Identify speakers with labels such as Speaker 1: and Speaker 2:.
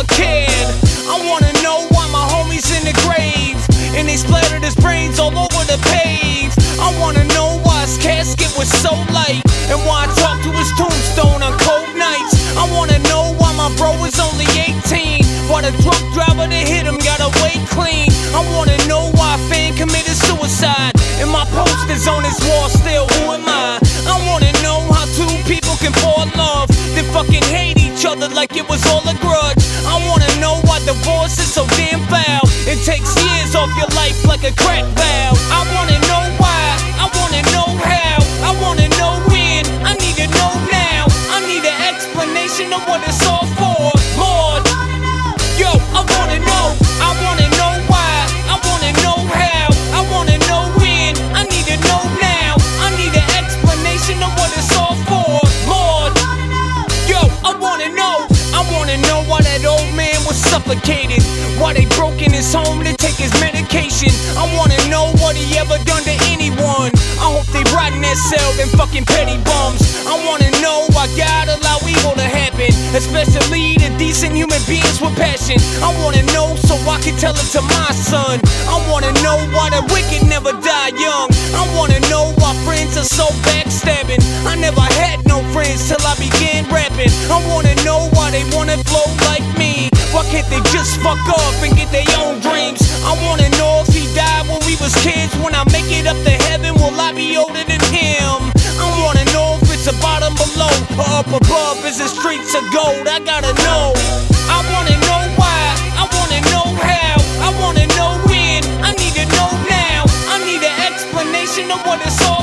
Speaker 1: never cared. I wanna know why my homie's in the grave and they splattered his brains all over the pave. I wanna know why his casket was so light and why I talked to his tombstone on cold nights. I wanna know why my bro was only 18, why the drunk driver that hit him got away clean. I wanna know why a fan committed suicide and my poster's on his wall still. Who am I? I wanna know how two people can fall in love, then fucking hate each other like it was all a grudge. I wanna know why divorce is so damn foul. It takes years off your life like a crack valve. I wanna know why, I wanna know how, I wanna know when, I need to know now. I need an explanation of what it's all for, Lord. Yo, I wanna know why, I wanna know how, I wanna know when, I need to know now. I need an explanation of what it's all for, Lord. Yo, I wanna know why that old man was suffocated, why they broke in his home to take his medication. I wanna know what he ever done to anyone. I hope they rot in that cell, them fucking petty bums. I wanna know why God allow evil to happen, especially to decent human beings with passion. I wanna know so I can tell it to my son. I wanna know why the wicked never die young. I wanna know why friends are so backstabbing. I never had no friends till I began rapping. I wanna know why they wanna flow like me. Why can't they just fuck up and get their own dreams? I wanna know if he died when we was kids. When I make it up to heaven, will I be older than him? I wanna know if it's a bottom below or up above. Is the streets of gold? I gotta know. I wanna know why, I wanna know how, I wanna know when. I need to know now. I need an explanation of what it's all